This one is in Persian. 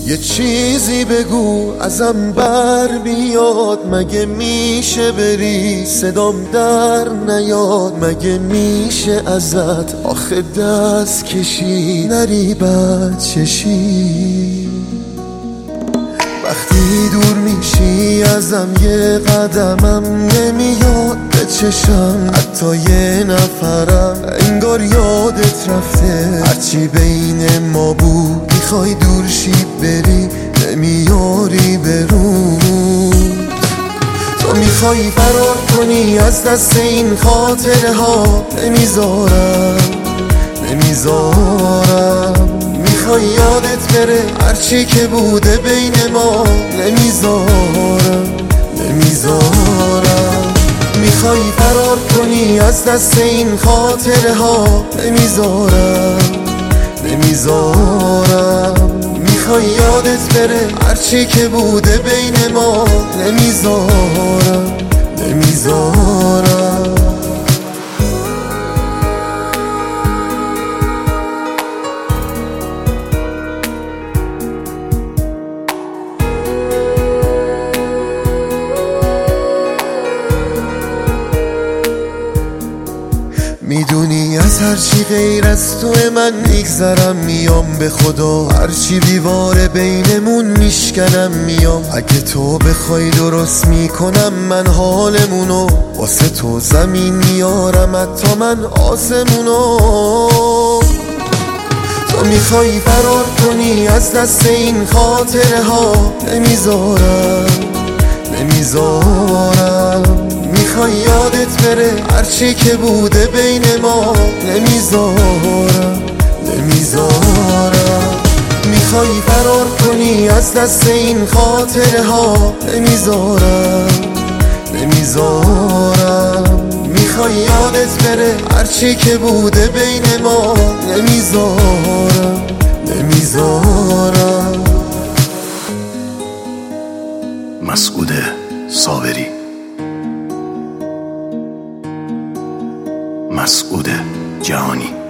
یه چیزی بگو ازم بر بیاد، مگه میشه بری صدام در نیاد؟ مگه میشه ازت آخه دست کشی نری بد چشی؟ وقتی دور میشی ازم یه قدمم نمیاد به چشم، حتی یه نفرم انگار یادت رفته. هرچی بین ما بود میخوای دور شی بری، نمیاری برود. تو میخوای فرار کنی از دست این خاطره ها، نمیذارم میخوای یادت بره هرچی که بوده بین ما، نمیذارم میخوای فرار کنی از دست این خاطره ها، نمیذارم میخوای یادت بره هرچی که بوده بین ما، نمیذارم میدونی از هرچی غیر از تو من میگذرم، میام به خدا هرچی دیواره بینمون میشکنم میام. اگه تو بخوای درست میکنم من حالمونو، واسه تو زمین میارم حتی من آسمونو. تو میخوای فرار کنی از دست این خاطره ها، نمیذارم میخوای یادت بره هرچی که بوده بین ما، نمیذارم میخوای فرار کنی از دست این خاطره ها، نمیذارم میخوای یادت بره هرچی که بوده بین ما، نمیذارم مسعود صابری، مسعود جهانی.